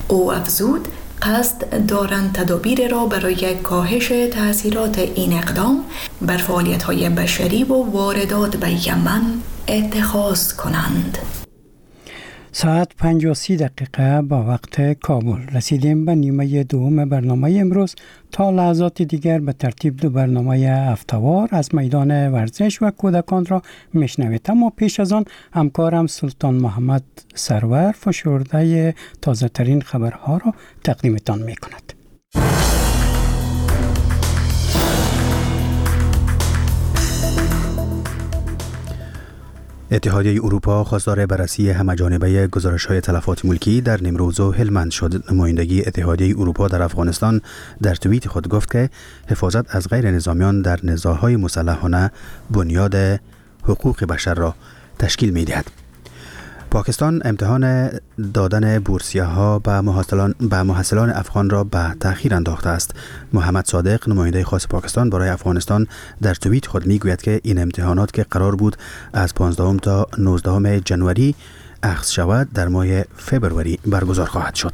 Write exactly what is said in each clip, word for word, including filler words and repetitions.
او افزود قصد دارند تدابیر را برای کاهش تأثیرات این اقدام بر فعالیت‌های بشری و واردات به یمن اتخاذ کنند. ساعت پنج و سی دقیقه با وقت کابل رسیدیم به نیمه دوم برنامه امروز. تا لحظات دیگر به ترتیب دو برنامه هفته‌وار از میدان ورزش و کودکان را میشنوید. اما پیش از آن همکارم سلطان محمد سرور فشرده تازه ترین خبرها را تقدیمتان میکند. اتحادیه اروپا خواستار بررسی همه‌جانبه گزارش‌های تلفات ملکی در نیمروز و هلمند شد. نمایندگی اتحادیه اروپا در افغانستان در توییت خود گفت که حفاظت از غیر نظامیان در نزاع‌های مسلحانه بنیاد حقوق بشر را تشکیل می‌دهد. پاکستان امتحان دادن بورسیه‌ها به محصلان به محصلان افغان را به تأخیر انداخته است. محمد صادق نماینده خاص پاکستان برای افغانستان در توییت خود میگوید که این امتحانات که قرار بود از پانزدهم تا نوزدهم جنوری اخذ شود در ماه فبروری برگزار خواهد شد.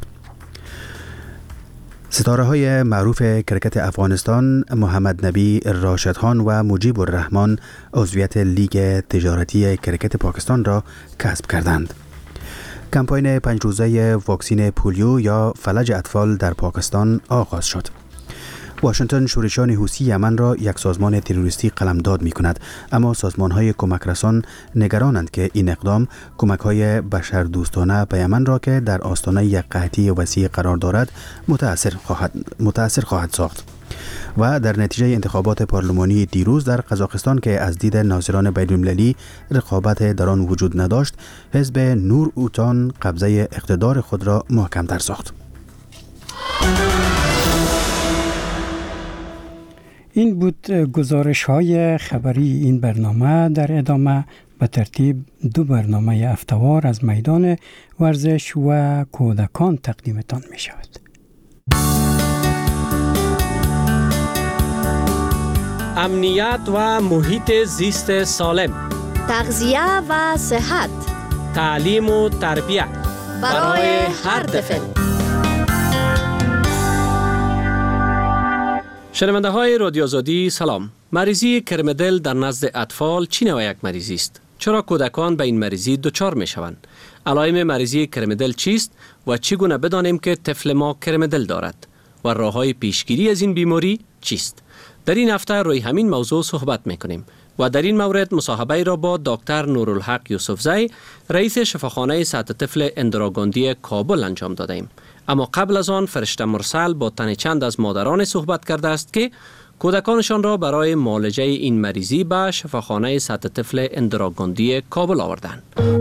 ستاره های معروف کرکت افغانستان محمد نبی راشدخان و مجیب الرحمن عضویت لیگ تجارتی کرکت پاکستان را کسب کردند. کمپاین پنج روزه واکسین پولیو یا فلج اطفال در پاکستان آغاز شد. واشنگتن شورشان حوثی یمن را یک سازمان تروریستی قلمداد می کند، اما سازمان های کمک رسان نگرانند که این اقدام کمک های بشردوستانه به یمن را که در آستانه یک قحطی وسیع قرار دارد متأثر خواهد, متأثر خواهد ساخت. و در نتیجه انتخابات پارلمانی دیروز در قزاقستان که از دید ناظران بین‌المللی رقابت در آن وجود نداشت، حزب نور اوتان قبضه اقتدار خود را محکم‌تر ساخت. این بود گزارش های خبری این برنامه. در ادامه به ترتیب دو برنامه هفته‌وار از میدان ورزش و کودکان تقدیمتان می شود. امنیت و محیط زیست سالم، تغذیه و صحت، تعلیم و تربیت برای هر طفل. شنونده های رادیو آزادی سلام. مریضی کرمدل در نزد اطفال چی نوع یک مریضی است؟ چرا کودکان به این مریضی دچار می شوند؟ علائم مریضی کرمدل چیست و چگونه بدانیم که طفل ما کرمدل دارد و راه‌های پیشگیری از این بیماری چیست؟ در این هفته روی همین موضوع صحبت می کنیم و در این مورد مصاحبه را با دکتر نورالحق یوسفزی رئیس شفاخانه سطح طفل اندراگاندی کابل انجام داده ایم. اما قبل از آن فرشته مرسل با تن چند از مادران صحبت کرده است که کودکانشان را برای معالجه این مریضی به شفاخانه سطح طفل اندراگاندی کابل آوردند.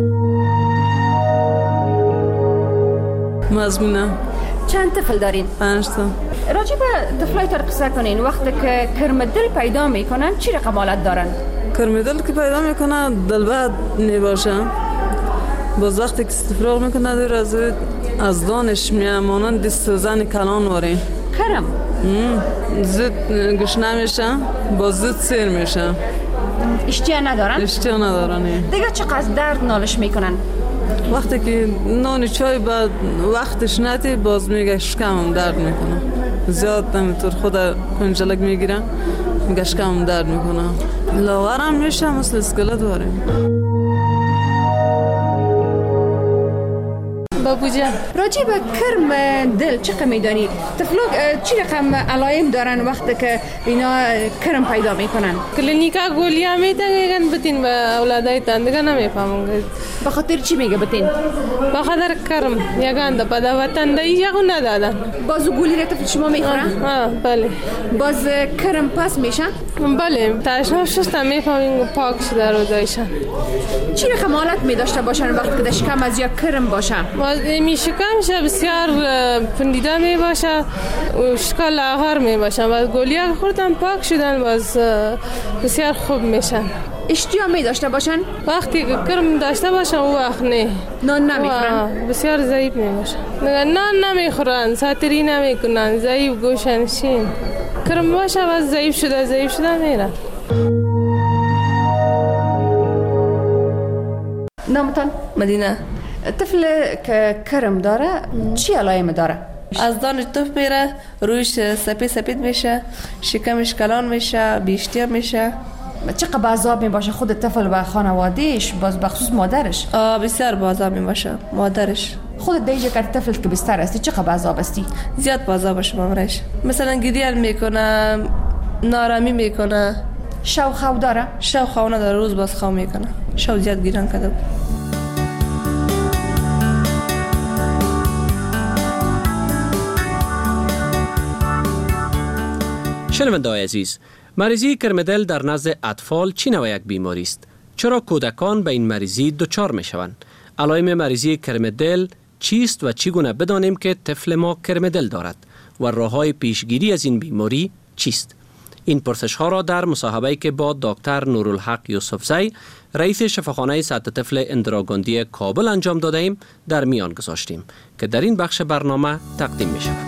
مزمونه چند طفل دارین؟ پنج تا. راجع به طفلایتان قصه کنین. وقتی که کرمدل پیدا میکنن چی رقم حالت دارن؟ کرمدل که پیدا میکنن دل بد میباشن، باز وقتی که استفراغ میکنه دور از از دانش میامانن دست زن کلان واره کرم زد گشنه میشه، باز زد سیر میشه. اشتیا ندارن؟ اشتیا ندارن. دیگه چقدر درد نالش میکنن؟ وقتی که نان چای بعد وقتش نتی باز میگه شکمم درد میکنه، زیاد نمیتور خود کنجلک میگیرم میگه شکمم درد میکنه، لاغرم میشه مثل اسکلت واره. بابو جان راجع به کرم دل چه میدانی؟ طفلوک چی رقم علائم دارن وقتی که اینا کرم پیدا میکنن؟ کلینیکا گولیا میدن بتین به اولادایتان دیگه نمیفهمم. به خاطر چی میگه بتین؟ به خاطر کرم یگان د پدا وطن دی یغو ندادن. باز گولی را طفل شما میخوره؟ ها بله. باز کرم پاس میشه؟ بله. تاشو شسته میفهمین پاک شده رو دایشن. چی رقم حالت میداشته باشن وقتی که دشکم از یا کرم باشه؟ میشکمشه بسیار پندیده می باشه و شکل آخر می باشه و گولیه خوردن پاک شدن باز بسیار خوب میشن. اشتیا می داشته باشن؟ وقتی کرم داشته باشن او وقت نه. نان نمیخورن؟ بسیار ضعیف می باشن. نان نمیخورن، ساتری نمیکنن، ضعیف گوشنشین. کرم باشه باز ضعیف شده ضعیف شده میره. نامتان؟ مدینه. طفل که کرم داره چی علائم داره؟ از دانش توف میره، رویش سپید سپید میشه، شکمش کلان میشه، بیشتیا میشه. چقدر بازاب می باشه خود طفل و خانوادهش، باز بخصوص مادرش؟ بسیار بازاب می باشه مادرش. خود دیگه که طفل که بستر استی چقدر بازاب استی؟ زیاد بازاب باشه مامرش. مثلا گریل میکنه، نارامی میکنه. شو خو داره؟ شو خو نداره، روز باز خو میکنه. شو زیاد گیران کرده. شنونده‌های عزیز، مریضی کرمدل در نزد اطفال چی نوع یک بیماری است؟ چرا کودکان به این مریضی دچار می شوند؟ علائم مریضی کرمدل چیست و چگونه بدانیم که طفل ما کرمدل دارد و راه‌های پیشگیری از این بیماری چیست؟ این پرسش ها را در مصاحبه‌ای که با دکتر نورالحق یوسفزی رئیس شفاخانه سطح طفل اندراگاندی کابل انجام داده ایم در میان گذاشتیم که در این بخش برنامه تقدیم می شود.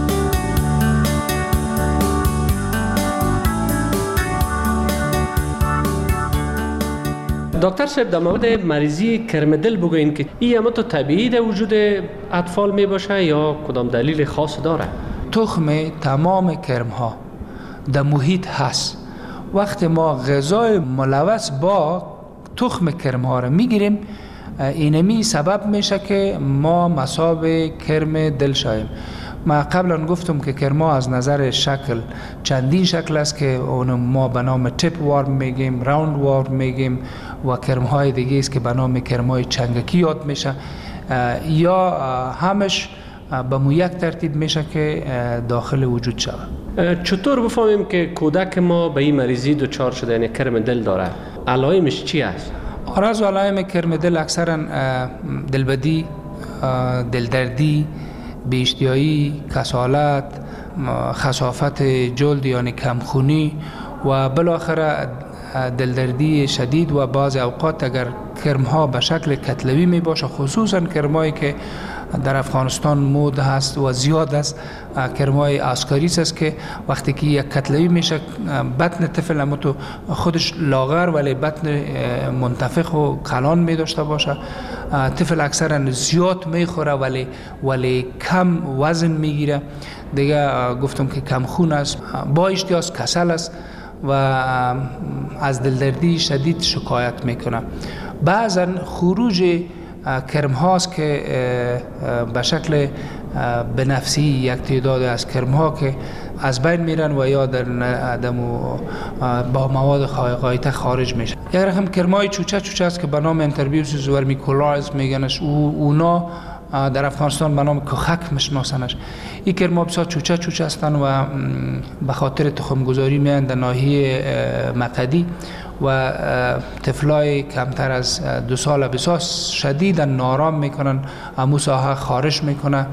دکتر صاحب، در مورد مریضی کرمدل بگوین که این اما تو طبیعی در وجود اطفال می باشه یا کدام دلیل خاص داره؟ تخم تمام کرم ها در محیط هست. وقتی ما غذای ملوث با تخم کرم ها را میگیریم، اینمی سبب میشه که ما مصاب کرم دل شویم. ما قبلا گفتم که کرما از نظر شکل چندین شکل است که اون ما به نام تیپ وارم میگیم، راوند وارم میگیم و کرمهای دیگه است که به نام کرمهای چنگکی یاد میشه، یا همش به مو یک ترتیب میشه که داخل وجود شود. چطور بفهمیم که کودک ما به این مریضی دچار شده، یعنی کرم دل داره؟ علائمش چی است؟ آراز و علائم کرم دل اکثرا دلبدی، دلدردی، بیشتیایی، کسالت، خسافت جلد یعنی کمخونی و بالاخره دلدردی شدید و بعض اوقات اگر کرمها به شکل کتلوی می باشه، خصوصا کرمایی که در افغانستان مود هست و زیاد است، کرمای آسکاریس است که وقتی که یک کتلوی میشه بطن طفل هم تو خودش لاغر ولی بطن منتفخ و کلان می داشته باشه. طفل اکثرا زیاد میخوره ولی ولی کم وزن میگیره. دیگه گفتم که کم خون است، با اشتیاز کسل است و از دلدردی شدید شکایت میکنه. بعضا خروج کرم هاست که به شکل بنفسی یک تعداد از کرم ها که از بین میرن و یا در با مواد غایطه خارج میشن. یک رقم کرمای چوچه چوچه است که به نام انتربیوسیس ورمیکولاز میگنش، او اونا در افغانستان به نام کخک میشناسنش. این کرما بسیار چوچه چوچه هستن و به خاطر تخمگذاری میان در ناحیه مقدی و طفلای کمتر از دو سال بسیار شدید نارام میکنن، امو ساحه خارش میکنه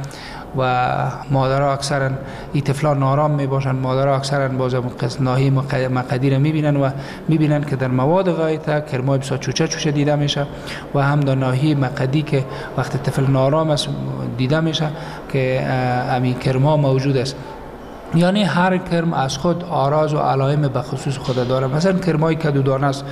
و مادرها اکثرا این طفلان نارام میباشن. مادرها اکثرا باز ناحیه مقدی را میبینن و میبینن که در مواد غایطه کرمای بسیار چوچه چوچه دیده میشه و هم در ناحیه مقدی که وقتی طفل نارام است دیده میشه که امی کرما موجود است. یعنی هر کرم از خود آراز و علائم به خصوص خود داره. مثلا کرمای کدودانه است،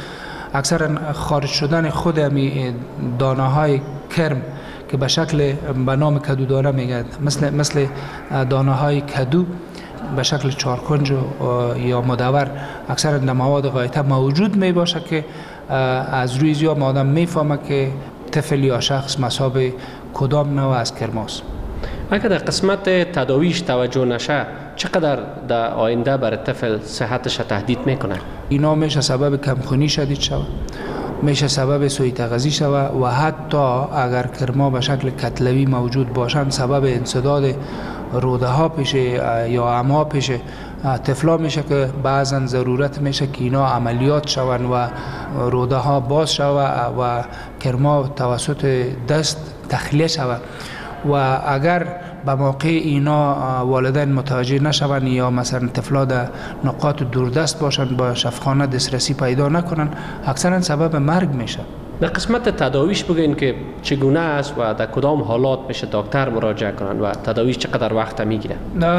اکثرا خارج شدن خود امی دانه های کرم که به شکل به نام کدودانه میگه، مثل مثل دانه های کدو به شکل چارکنج یا مدور اکثرا در مواد غایطه موجود می باشه که از روی زیاد آدم میفهمه که طفل یا شخص مصاب کدام نوع از کرماست. اگر در قسمت تداویش توجه نشه چقدر در آینده برای طفل صحتش تهدید میکنه؟ اینا میشه سبب کمخونی شدید شود، میشه سبب سوء تغذیه شود و حتی اگر کرما به شکل کتلوی موجود باشند سبب انسداد روده ها پیش یا اعما پیش طفلا میشه که بعضا ضرورت میشه که اینا عملیات شوند و روده ها باز شود و کرما توسط دست تخلیه شود و اگر به موقع اینا والدین متوجه نشوند یا مثلا طفلا در نقاط دوردست باشند با شفاخانه دسترسی پیدا نکنن، اکثرا سبب مرگ میشه. در قسمت تداویش بگین که چگونه است و در کدام حالات میشه دکتر مراجعه کنند و تداویش چقدر وقت میگیره؟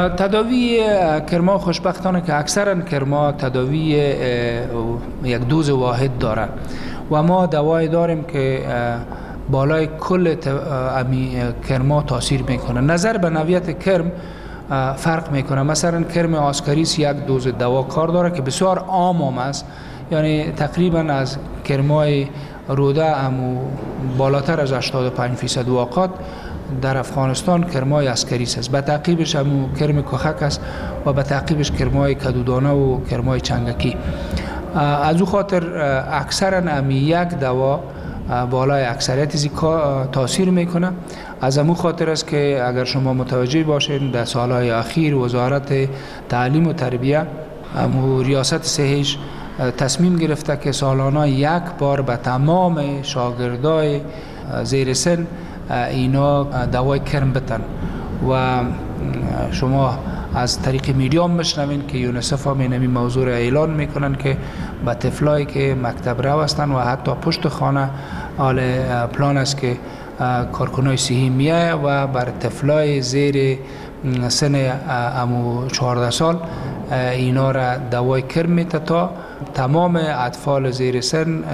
تداوی کرما خوشبختانه که اکثرا کرما تداوی یک دوز واحد داره و ما دوای داریم که بالای کل امی کرما تاثیر میکنه. نظر به نوعیت کرم فرق میکنه. مثلا کرم آسکاریس یک دوز دوا کار داره که بسیار عام است، یعنی تقریبا از کرمای روده امو بالاتر از هشتاد و پنج درصد واقعات در افغانستان کرمای اسکریس است. به تعقیبش امو کرم کخک است و به تعقیبش کرمای کدودانه و کرمای چنگکی. از او خاطر اکثرا امی یک دوا بالای اکثریت زی تاثیر میکنه. از امو خاطر است که اگر شما متوجه باشین در سالهای اخیر وزارت تعلیم و تربیه امو ریاست صحیح تصمیم گرفته که سالانه یک بار به تمام شاگردای زیر سن اینا دوای کرم بتن و شما از طریق میدیا میشنوین که یونیسف هم این موضوع را اعلان میکنن که به طفلایی که مکتب رو هستن و حتی پشت خانه حال پلان است که کارکنای صحی میایه و بر طفلای زیر سن امو چهارده سال اینا را دوای کرم میته تا تمام اطفال زیر سن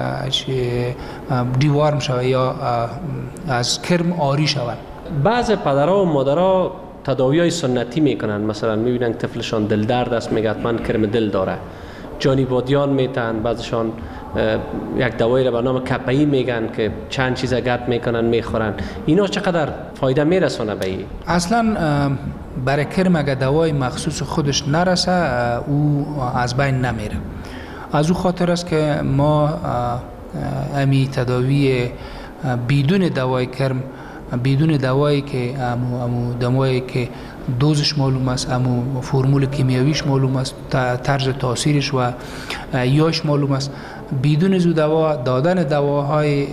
دیوار میشوه یا از کرم آری شوند. بعض پدرها و مادرها تداوی های سنتی میکنن، مثلا میبینن طفلشان دل درد است میگه حتما کرم دل داره، جانی بادیان میتن، بعضشان یک دوایی را به نام کپایی میگن که چند چیز گرد میکنن میخورن. اینا چقدر فایده میرسونه به این؟ اصلا برای کرم اگه دوای مخصوص خودش نرسه او از بین نمیره. از او خاطر است که ما امی تداوی بدون دوای کرم، بدون دوایی که امو امو دوایی که دوزش معلوم است، امو فرمول کیمیاییش معلوم است، طرز تاثیرش و یاش معلوم است، بدون زو دوا دادن دواهای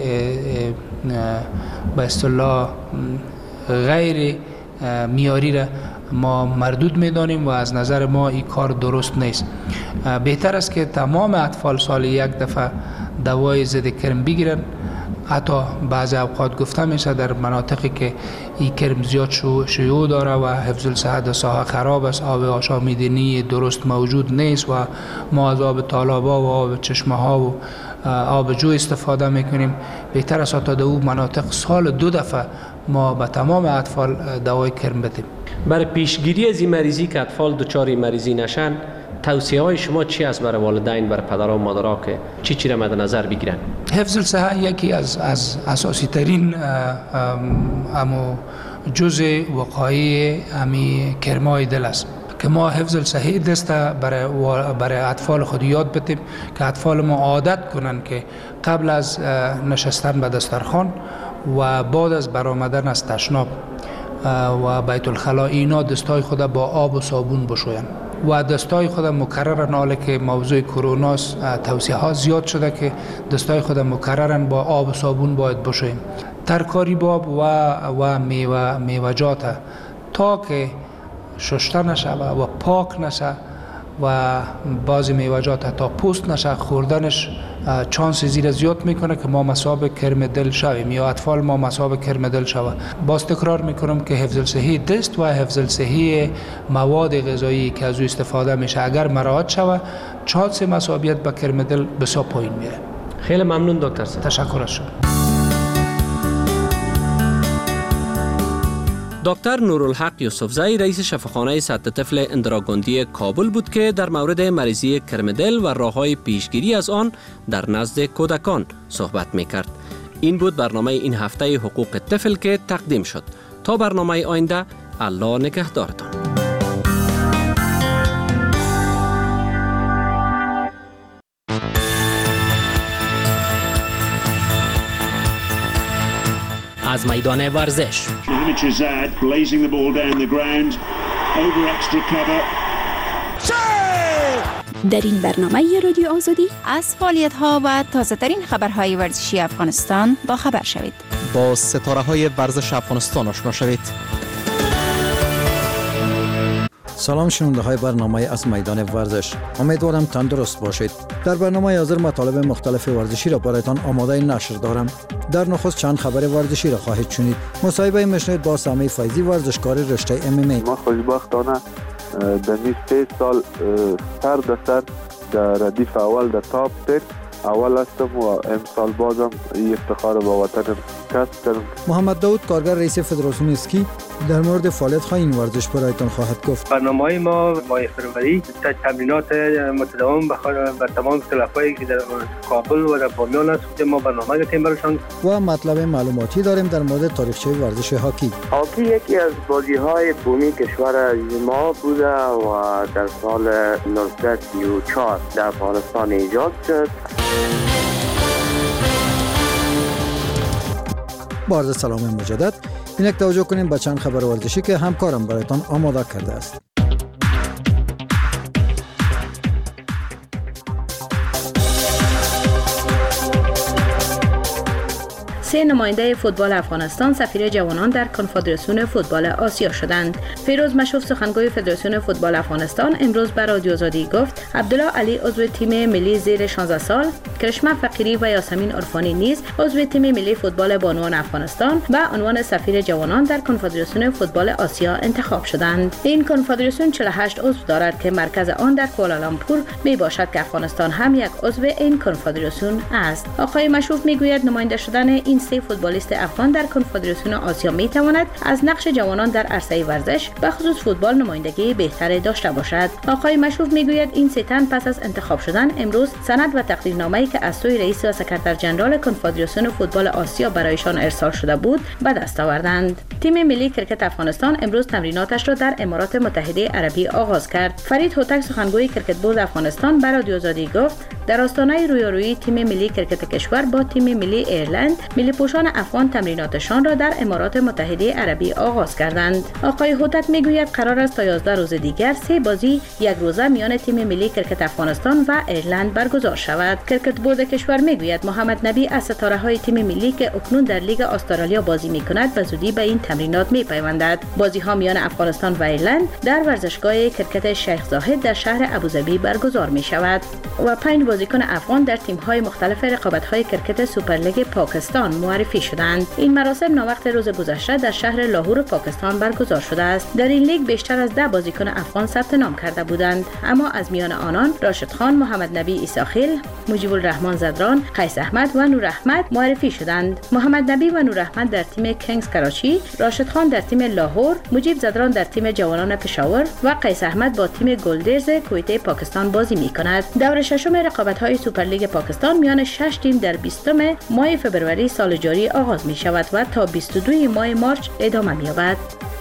به اصطلاح غیر معیاری را ما مردود میدانیم و از نظر ما این کار درست نیست. بهتر است که تمام اطفال سال یک دفعه دوای ضد کرم بگیرن. حتی بعضی اوقات گفته میشه در مناطقی که این کرم زیاد شیوع داره و حفظ الصحت ساحه خراب است، آب آشامیدنی درست موجود نیست و ما از آب تالابا و آب چشمه ها و آب جو استفاده میکنیم، بهتر است تا در اون مناطق سال دو دفعه ما به تمام اطفال دوای کرم بدیم. برای پیشگیری از این مریضی که اطفال دچار مریضی نشن، توصیه های شما چی است برای والدین، برای پدرها و مادرها که چی چی را مد نظر بگیرن؟ حفظ الصحت یکی از از اساسی ترین امو جزء وقایع امی کرمای دل است که ما حفظ الصحت دست برای برای اطفال خود یاد بدیم که اطفال ما عادت کنن که قبل از نشستن به دسترخوان و بعد از برآمدن از تشناب و بیت الخلا اینا دستای خود با آب و صابون بشوین و دستای خود مکررن. حالا که موضوع کرونا توصیه ها زیاد شده که دستای خود مکررن با آب و صابون باید بشویم. ترکاری باب و و میوه میوه‌جات تا که شسته نشه و پاک نشه و بعضی میوه‌جات تا پوست نشه خوردنش چانس زیر زیاد میکنه که ما مصاب کرم دل شویم یا اطفال ما مصاب کرم دل شوه. باز تکرار میکنم که حفظ الصحی دست و حفظ الصحی مواد غذایی که از او استفاده میشه اگر مراعات شوه چانس مصابیت به کرم دل بسیار پایین میره. خیلی ممنون دکتر صاحب. تشکر از شما. دکتر نورالحق یوسفزئی رئیس شفاخانه سد طفل اندراگوندی کابل بود که در مورد مریضی کرم دل و راه‌های پیشگیری از آن در نزد کودکان صحبت می‌کرد. این بود برنامه این هفته حقوق طفل که تقدیم شد. تا برنامه آینده، الله نگهدارتان. از میدان ورزش در این برنامه رادیو آزادی از فعالیت‌ها و تازه‌ترین خبرهای ورزشی افغانستان با خبر شوید. با ستاره‌های ورزش افغانستان آشنا شوید. سلام شنونده های برنامه از میدان ورزش، امیدوارم تندرست باشید. در برنامه حاضر مطالب مختلف ورزشی را برایتان آماده نشر دارم. در نخست چند خبر ورزشی را خواهید شنید. مصاحبه میشنید با سامی فیضی ورزشکار رشته ام ام ای. ما خوشبختانه در این سه سال سر در سر در ردیف اول در تاپ تک اول هستم و امسال بازم این افتخار به وطنم کسب کردم. محمد داود کارگر رئیس فدراسیون اسکی در مورد فعالیت های این ورزش برایتان خواهد گفت. برنامه ما ماه فروری تمرینات متداوم بر تمام کلافایی که در کابل و در بامیان است که ما برنامه داریم براشان. و مطلب معلوماتی داریم در مورد تاریخچه ورزش هاکی. هاکی یکی از بازی‌های بومی کشور ما بوده و در سال نوزده سی و چهار در افغانستان ایجاد شد. با عرض سلام مجدد، اینک توجه کنیم به چند خبر ورزشی که همکارم برایتان آماده کرده است. سه نماینده فوتبال افغانستان سفیر جوانان در کنفدراسیون فوتبال آسیا شدند. فیروز مشوف سخنگوی فدراسیون فوتبال افغانستان امروز به رادیو آزادی گفت عبدالله علی عضو تیم ملی زیر شانزده سال، کرشمه فقیری و یاسمین عرفانی نیز عضو تیم ملی فوتبال بانوان افغانستان به عنوان سفیر جوانان در کنفدراسیون فوتبال آسیا انتخاب شدند. این کنفدراسیون چهل و هشت عضو دارد که مرکز آن در کوالالامپور می باشد که افغانستان هم یک عضو این کنفدراسیون است. آقای مشوف میگوید نماینده شدن این سه فوتبالیست افغان در کنفدراسیون آسیا می تواند از نقش جوانان در عرصه ورزش به خصوص فوتبال نمایندگی بهتری داشته باشد. آقای مشوف میگوید این سه تن پس از انتخاب شدن امروز سند و تقدیرنامه‌ای که از سوی رئیس و سکرتر ژنرال کنفدراسیون فوتبال آسیا برایشان ارسال شده بود به دست آوردند. تیم ملی کرکت افغانستان امروز تمریناتش را در امارات متحده عربی آغاز کرد. فرید هوتک سخنگوی کرکت بورد افغانستان به رادیو آزادی گفت در آستانه رویارویی تیم ملی کرکت کشور با تیم ملی ایرلند، ملی پوشان افغان تمریناتشان را در امارات متحده عربی آغاز کردند. آقای هوتک میگوید قرار است تا یازده روز دیگر سه بازی یک روزه میان تیم ملی کرکت افغانستان و ایرلند برگزار شود. کرکت بورد کشور میگوید محمد نبی از ستاره‌های تیم ملی که اکنون در لیگ استرالیا بازی میکند به زودی به این تمرینات میپیوندد. بازی‌ها میان افغانستان و ایرلند در ورزشگاه کرکت شیخ زاهد در شهر ابوظبی برگزار میشود و پنج بازیکن افغان در تیم‌های مختلف رقابت‌های کرکت سوپرلیگ پاکستان معرفی شدند. این مراسم ناوقت روز گذشته در شهر لاهور پاکستان برگزار شده است. در این لیگ بیشتر از ده بازیکن افغان ثبت نام کرده بودند، اما از میان آنان راشد خان، محمد نبی عیساخیل، مجیب الرحمن زدران، قیس احمد و نور احمد معرفی شدند. محمد نبی و نور احمد در تیم کینگز کراچی، راشد خان در تیم لاهور، مجیب زدران در تیم جوانان پشاور و قیس احمد با تیم گلدرز کویته پاکستان بازی می‌کند. دور ششم رقابت‌های سوپرلیگ پاکستان میان شش تیم در بیستم ماه فبروری سال جاری آغاز می شود و تا بیست و دو ماه مارچ ادامه می یابد.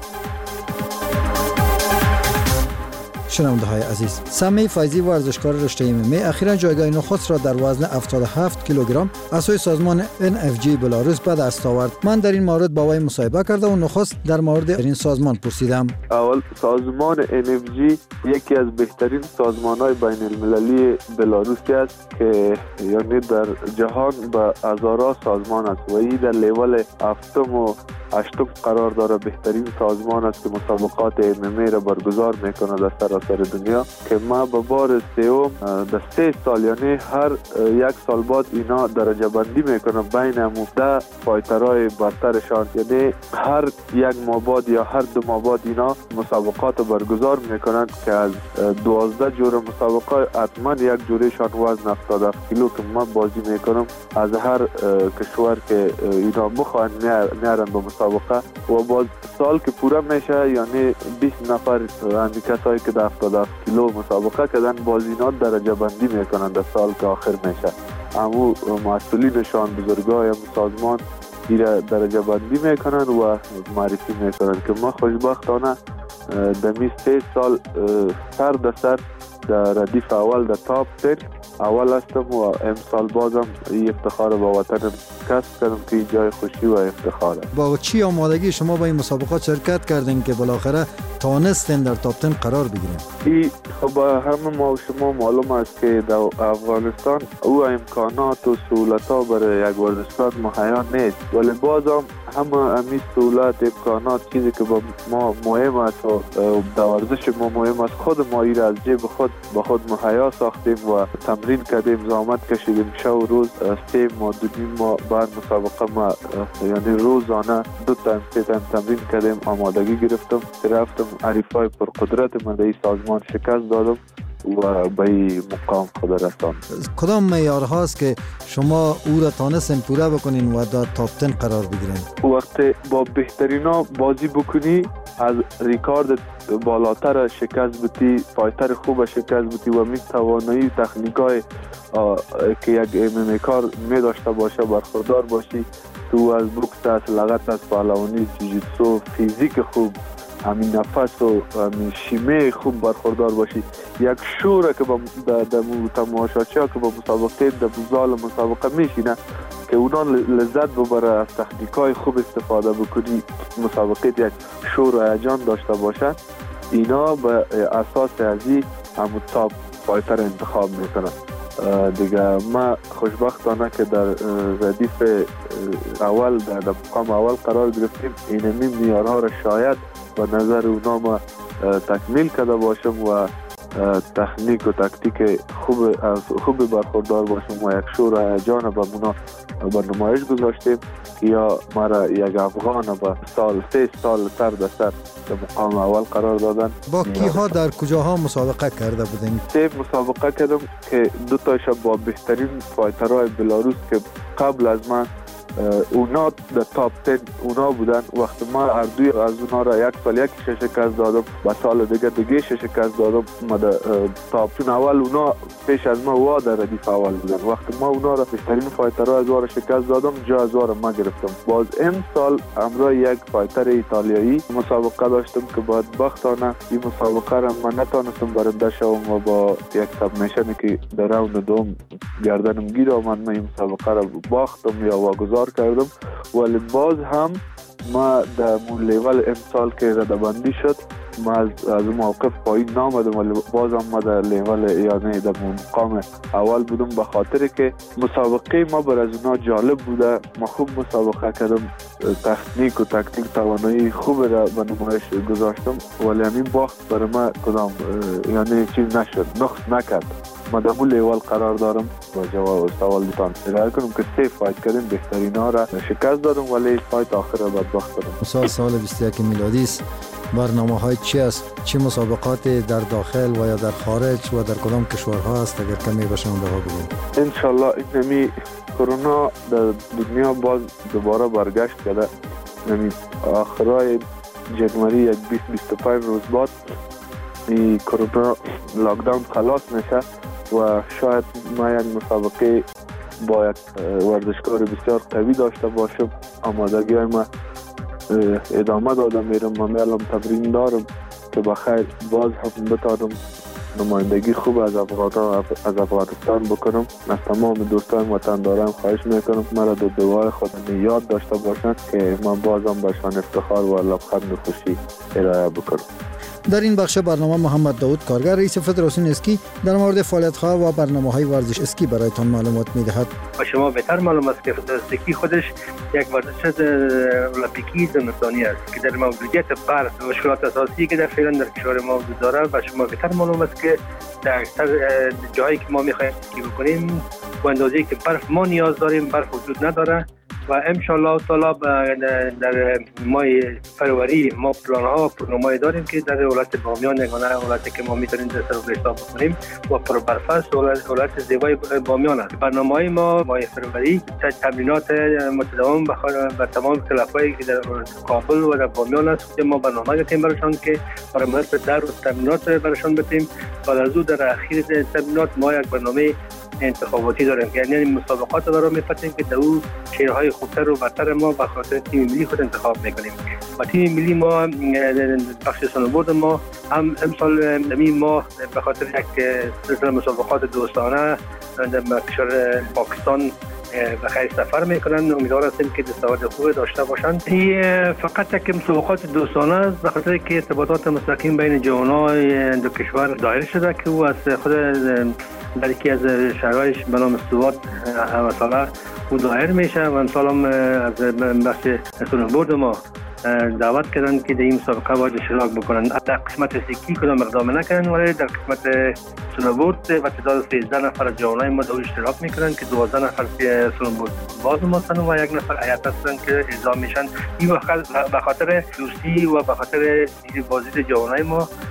شنونده های عزیز، سمی فایزی ورزشکار رشته ام ام ای اخیراً جایگاه نخست را در وزن هفتاد و هفت کیلوگرم از سوی سازمان ان اف جی بلاروس به دست آورد. من در این مورد با وی مصاحبه کرده و نخست در مورد این سازمان پرسیدم. اول سازمان ان اف جی یکی از بهترین سازمان‌های بین المللی بلاروسی است که یعنی در جهان به هزارها سازمان است و این در لیول هفتم و هشتم قرار داره. بهترین سازمان است که مسابقات ام ام ای را برگزار میکنه در سراسر دنیا که ما به بار سوم در سه سال یعنی هر یک سال بعد اینا درجه بندی میکنه بین ده فایترهای برترشان، یعنی هر یک ماه بعد یا هر دو ماه بعد اینا مسابقات برگزار میکنن که از دوازده جور مسابقات حتما یک جوریشان وزن هفتاد و هفت کیلو که ما بازی میکنم از هر کشور که اینا بخوان میارن به مسابقه و باز سال که پورا میشه یعنی بیست نفر همی کسایی که در هفتاد و هفت کیلو مسابقه کردن باز اینا درجه بندی میکنن در سال که آخر میشه. امو مسئولینشان بزرگای سازمان ایره درجه بندی میکنن و معرفی میکنن که ما خوشبختانه دمی سه سال سر در سر در ردیف اول در تاپ تن اول هستم و امسال بازم این افتخار با وطنم کسب کردم که این جای خوشی و افتخاره. با چی آمادگی شما با این مسابقات شرکت کردین که بالاخره توانستین در تاپ ده قرار بگیرین؟ این خب همه ما و شما معلوم است که در افغانستان او امکانات و سهولت ها برای یک ورزشکار مهیا نیست، ولی بازم همه امی سهولت امکانات چیزی که با ما مهم است و در ورزش ما مهم است خود ما این از جیب خود با خود مهیا ساختیم و تمرین کردیم، زحمت کشیدیم. شب و روز سه ماه دو نیم ماه بعد مسابقه ما یعنی روزانه دو تایم سه تایم تمرین کردیم، آمادگی گرفتم، رفتم حریفای پرقدرت من در این سازمان شکست دادم و به این مقام خود رساند. کدام معیارهاست که شما او را تانستین پوره بکنین و در تاپ ده قرار بگیرین؟ وقتی با بهترینا بازی بکنی، از ریکارد بالاتر شکست بودی، فایتر خوب شکست بودی و می توانایی تکنیکای که یک ام ام ای کار می داشته باشه برخوردار باشی. تو از بوکس است، لغت است، پهلوانی، جوجیتسو، فیزیک خوب، همین نفس و همین شیمه خوب برخوردار باشی. یک شوره که با تماشاچی ها که با مسابقه در زال مسابقه میشینه که اونا لذت ببره، از تکنیکای خوب استفاده بکنی، مسابقه یک شور و هیجان داشته باشن، اینا به اساس ازی همون تاپ فایتر انتخاب میکنن. دیگه ما خوشبختانه که در ردیف اول در مقام اول قرار گرفتیم، اینمی معیارها را شاید و نظر اونا ما تکمیل کرده باشم و تکنیک و تکتیک خوب خوب برخوردار باشم و یک شور و هیجان به اونا به نمایش گذاشتیم. یا مرا یک افغان به سال سه سال سر در سر در مقام اول قرار دادن. با کیها در کجاها مسابقه کرده بودین؟ سه مسابقه کردم که دو تایش با بهترین فایترهای بلاروس که قبل از من اونا در تاپ ده اونا بودن. وقتی ما هر دوی از اونا را یک سال یکی شکست دادم، با سال دیگه دیگه شکست دادم. ما در تاپ چون اول اونا پیش از ما وا در ردیف اول بودن. وقتی ما اونا را بهترین فایترها از وار شکست دادم، جا از وار ما گرفتم. باز این سال همراه یک فایتر ایتالیایی مسابقه داشتم که بدبختانه این مسابقه را من نتونستم برنده شوم و با یک سابمیشنی که در راوند دوم گردنم گیر آمد، من این مسابقه را باختم یا واگذار کردم. ولی باز هم ما در مون لیول امسال که ردبندی شد، ما از, از موقف پایین نامدم، ولی باز هم ما در لیول یعنی در مقام اول بودم، به خاطر که مسابقه ما بر از اونا جالب بوده. ما خوب مسابقه کردم، تکنیک و تکتیک توانایی خوب را به نمایش گذاشتم، ولی همین باخت برای ما کدام یعنی چیز نشد، نقص نکرد. ما در اون لیول قرار دارم و جواب سوالتان ارائه کنم که سه فایت کردیم، بهترین ها را شکست دادم ولی فایت آخر را بدبخت دادم. سال سال بیست و یک میلادی است. برنامه های چی است؟ چه مسابقات در داخل و یا در خارج و در کدام کشورها است؟ اگر کمی به شما بگویید. ان شاء الله اینمی کرونا در دنیا باز دوباره برگشت کرده. یعنی آخرای جنوری یک بیست بیست و پنج روز بعد این کرونا لاکداون خلاص میشه و شاید ما یک مسابقه با یک ورزشکار بسیار قوی داشته باشم. آمادگی های ما ادامه دادم میرم. من الان تمرین دارم که بخیر باز هم بتانم نمایندگی خوب از افغانستان از افغانستان بکنم. از تمام دوستان وطن دارم خواهش میکنم مرا در دعای خود یاد داشته باشند که من بازم بهشان افتخار و لبخند خوشی ارائه بکنم. در این بخش برنامه محمد داود کارگر رئیس فدراسیون اسکی در مورد فعالیت‌ها و برنامه‌های ورزش اسکی برایتان معلومات می‌دهد. با شما بهتر معلوم است که فدراسیون اسکی خودش یک ورزش المپیکی زمستانی است که در موجودیت برف مشکلات اساسی که در فعلا در کشور ما وجود دارد و شما بهتر معلوم است که در اکثر جایی که ما می‌خوایم اسکی بکنیم و اندازه‌ای که برف ما نیاز داریم برف وجود نداره و ان شاء الله تعالی در ماه فروری ما پلان‌ها و برنامه‌ای داریم که در ولایت بامیان یگانه ولایتی که ما می‌تونیم در سر و حساب بکنیم و پربرفست ولایت زیبای بامیان است. برنامه‌های ما ماه فروری تمرینات متداوم به تمام کلب‌هایی که در کابل و در بامیان است که ما برنامه داریم براشون که برای مدت در روز تمرینات براشون بتیم. بعد از او در اخیر تمرینات ما یک برنامه انتخاباتی داریم که یعنی مسابقات رو می‌فتیم که در او شیرهای خوبتر و برتر ما به خاطر تیم ملی خود انتخاب میکنیم. و تیم ملی ما بخش سنوبورد ما هم امسال همین ما به خاطر یک سلسله مسابقات دوستانه در کشور پاکستان به خیر سفر میکنن. امیدوار هستیم که دستاورد خوب داشته باشند. این فقط یک مسابقات دوستانه است به خاطر که ارتباطات مستقیم بین جوانان دو کشور ظاهر شده که او از خود در یکی از شهرهایش به نام استوات همساله او ظاهر میشه و امسال هم از بخش سنوبورد ما دعوت کردن که در این مسابقه باید اشتراک بکنن. در قسمت اسکی کدام اقدام نکردن ولی در قسمت سنوبورد و تعداد سیزده نفر از جوانای ما در اشتراک میکنن که دوازده نفر سنوبورد باز ما هستن و یک نفر هیئت هستن که اعزام میشن. این به خاطر دوستی و به خاطر بازدید جوانای ما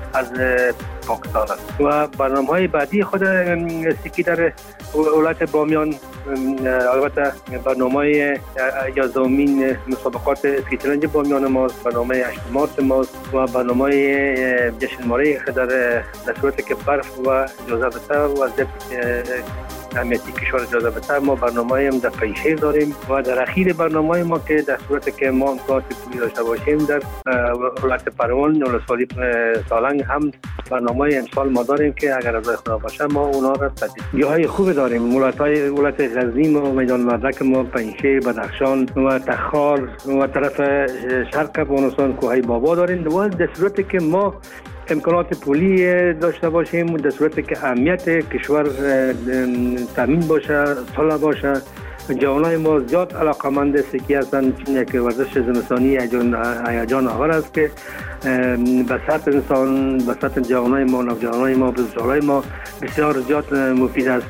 از پاکستان است. و برنامه‌های بعدی خود سکی در ولایت بامیان البته برنامه یازدهمین مسابقات اسکیچلنج بامیان ماست، برنامه هشت مارس ماست و برنامه جشن ماره در در صورتی که برف و اجازه بده و ضد امنیتی کشور اجازه بده ما برنامه هم در پنجشیر داریم و در اخیر برنامه ما که در صورتی که ما امکانات پولی داشته باشیم در ولایت پروان نولسوالی سالنگ هم برنامه امسال ما داریم که اگر رضای خدا باشه ما اونا را تدریس. جاهای خوب داریم، ولایت‌های ولایت غزنی و میدان مردک ما، پنجشیر، بدخشان و تخار و طرف شرق افغانستان کوهی بابا داریم و در صورتی که ما امکانات پولی داشته باشیم، در صورتی که اهمیت کشور تامین باشه، صلح باشه. جوانای ما زیاد علاقمند سکی هستند، چون یک ورزش زمستانی هیجان آور است که به سطح انسان، به سطح جوانای ما، نوجوانای ما، بزرگسالای ما بسیار زیاد مفید است.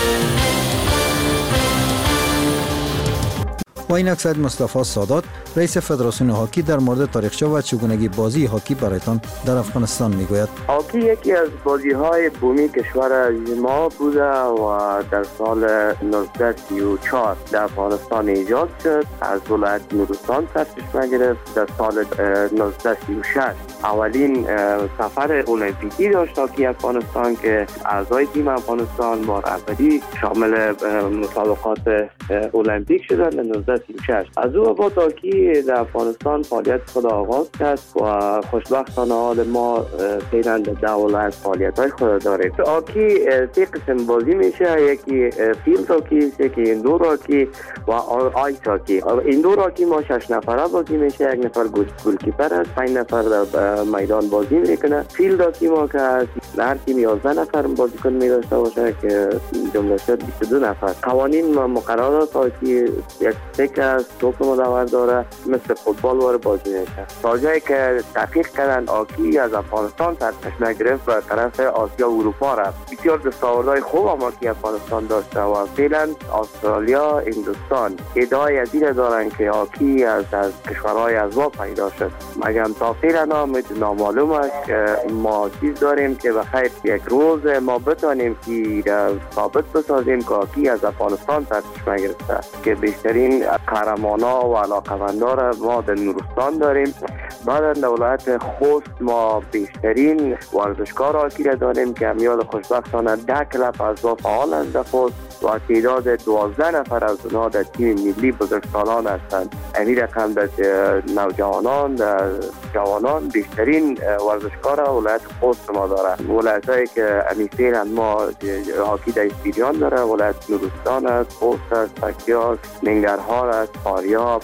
و اینک سید مصطفی سادات رئیس فدراسیون هاکی در مورد تاریخچه و چگونگی بازی هاکی برایتان در افغانستان میگوید. هاکی یکی از بازی‌های بومی کشور ما بوده و در سال نوزده سی و چهار در افغانستان ایجاد شد. از ولایت نورستان سرچشمه گرفت. در سال نوزده سی و شش اولین سفر المپیکی داشت هاکی افغانستان که اعضای تیم افغانستان بار اولی شامل مسابقات المپیک شدند در نوزده سی و شش. از او با هاکی در افغانستان فعالیت خود آغاز کرد و خوشبختانه حال ما فعلا در ده ولایت فعالیت‌های خود داریم. هاکی سه قسم بازی میشه، یکی فیلد هاکی، یکی ایندور هاکی و آیس هاکی. ایندور هاکی ما شش نفره بازی میشه، یک نفر گولکیپر است، پنج نفر در میدان بازی میکنه. فیلد هاکی ما که هر تیم یازده نفر بازیکن می داشته باشه که جمله‌اش بیست و دو نفر. قوانین و مقررات هاکی یک تک است، توپ مدور داره، مثل فوتبال وارد بازی میشه. تا جایی که تحقیق کردن هاکی از افغانستان سرچشمه گرفت و طرف آسیا و اروپا رفت. بسیار دستاوردهای خوب هم هاکی افغانستان داشته و فعلا استرالیا، هندوستان ادعای از این دارن که هاکی از از کشورهای ازوا پیدا شد. مگم تا فعلا هم نامعلوم است که ما چیز داریم که بخیر یک روز ما بتانیم که ثابت بسازیم که هاکی از افغانستان سرچشمه گرفته که بیشترین قهرمانا و علاقمندا را ما در نورستان داریم. بعد در ولایت خوست ما بیشترین ورزشکار هاکی را داریم که امیال خوشبختانه ده کلب از فعال است در خوست و تعداد دوازده نفر از اونها در تیم ملی بزرگسالان هستند. این رقم در نوجوانان در جوانان بیشترین ورزشکار ولایت خوست ما داره. ولایتایی که امیفیرن ما هاکی در استیریان داره، ولایت نورستان است، خوست است، پکتیک، ننگرهار است، فاریاب،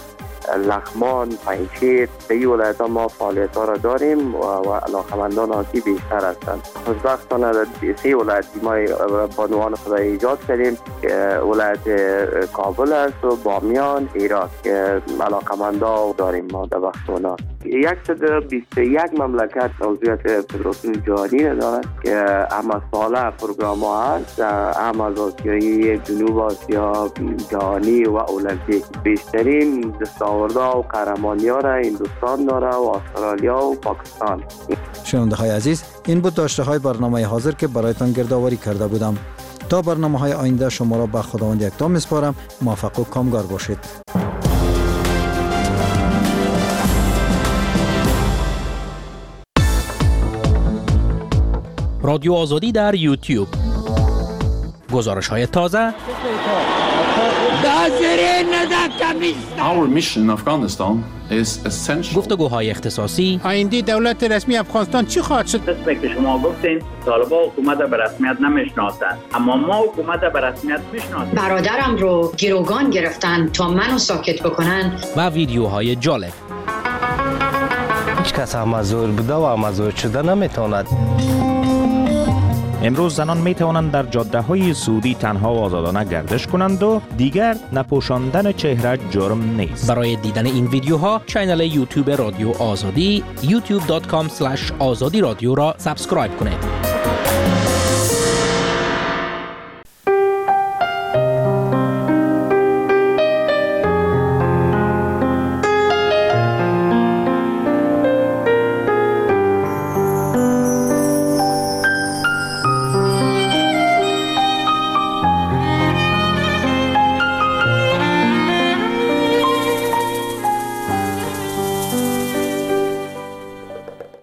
لغمان، پنجشیر. در این ولایت ها ما فعالیت ها را داریم و, و علاقمندان هاکی بیشتر هستند. خوشبختانه در سه ولایت ما بانوان خدا ایجاد کردیم که ولایت کابل است و بامیان، هرات که علاقمندا داریم ما در بخشونا. صد و بیست و یک مملکت عضویت فدراسیون جهانی دارد که هم ساله پروگرام ها هست، هم از آسیایی، جنوب آسیا، جهانی و المپیک. بیشترین دستاوردها و قهرمانی ها را هندوستان داره و استرالیا و پاکستان. شنونده های عزیز، این بود داشته های برنامه حاضر که برایتان گردآوری کرده بودم. تا برنامه های آینده شما را به خداوند یکتا میسپارم. موفق و کامگار باشید. رادیو آزادی در یوتیوب. گزارش های تازه. Our mission in Afghanistan is essential. گفتگوهای اختصاصی. آینده دولت رسمی افغانستان چی خواهد شد؟ مثل که شما گفتین طالبان حکومت به رسمیت نمیشناسند، اما ما حکومت به رسمیت میشناسیم. برادرم رو گروگان گرفتن تا منو ساکت بکنن. و ویدیوهای جالب. هیچ کس امازور بوده و امازور شده نمیتواند. امروز زنان می توانند در جاده های سعودی تنها و آزادانه گردش کنند و دیگر نپوشاندن چهره جرم نیست. برای دیدن این ویدیوها کانال یوتیوب رادیو آزادی یوتیوب دات کام اسلش آزادی رادیو را سابسکرایب کنید.